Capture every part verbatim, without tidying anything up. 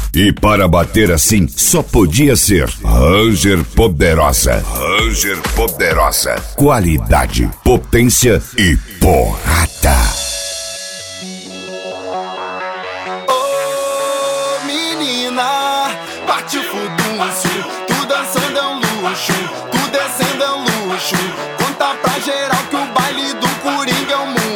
E para bater assim, só podia ser Ranger Poderosa. Ranger Poderosa. Qualidade, potência e porrada. Ô menina, parte o fudúncio. Tu dançando é um luxo, tu descendo é um luxo. Conta pra geral que o baile do Coringa é o mundo.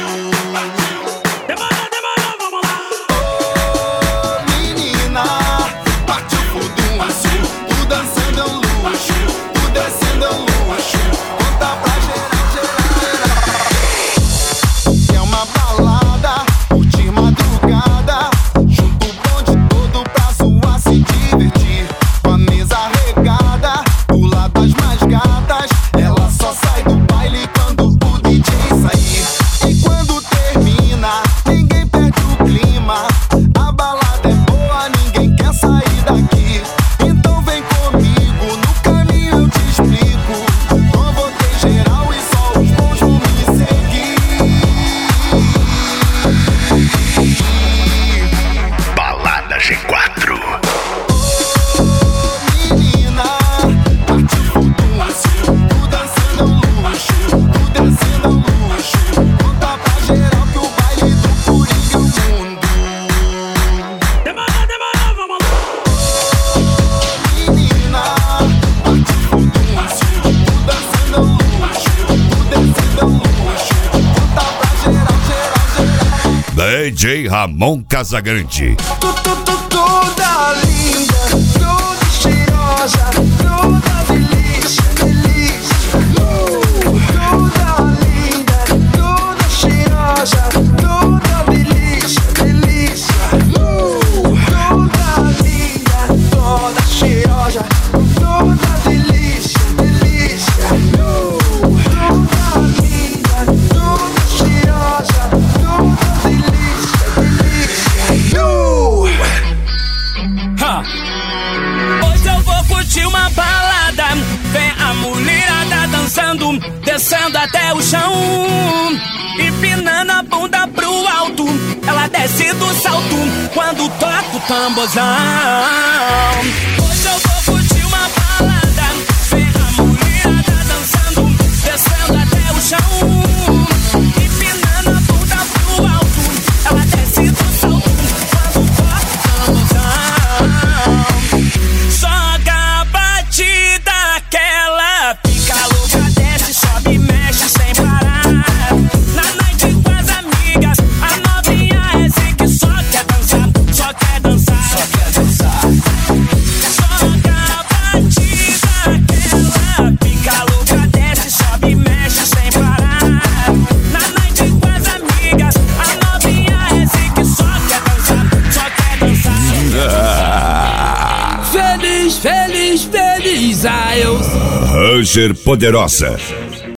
D J Ramon Casagrande. Tu, tu, tu, toda linda, toda cheirosa, toda delícia, delícia. Toda linda, toda cheirosa, toda delícia, delícia. Toda linda, toda cheirosa, toda delícia, delícia. Toda linda, toda cheirosa, toda delícia. Hoje eu vou curtir uma balada. Vem a mulherada dançando, descendo até o chão, empinando a bunda pro alto. Ela desce do salto quando toca o tamborzão. Hoje eu vou curtir uma balada. Vem a mulherada dançando, descendo até o chão, empinando a bunda pro alto. Ela desce do salto quando toca o tamborzão. Joga a batida que ela fica louca, desce, sobe, mexe sem parar. Na noite com as amigas, a novinha é assim que só quer dançar, só quer dançar, só quer dançar. Joga a batida que ela fica louca, desce, sobe, mexe sem parar. Na noite com as amigas, a novinha é assim que só quer dançar, só quer dançar. Feliz, feliz, feliz, ah, eu Ranger Poderosa.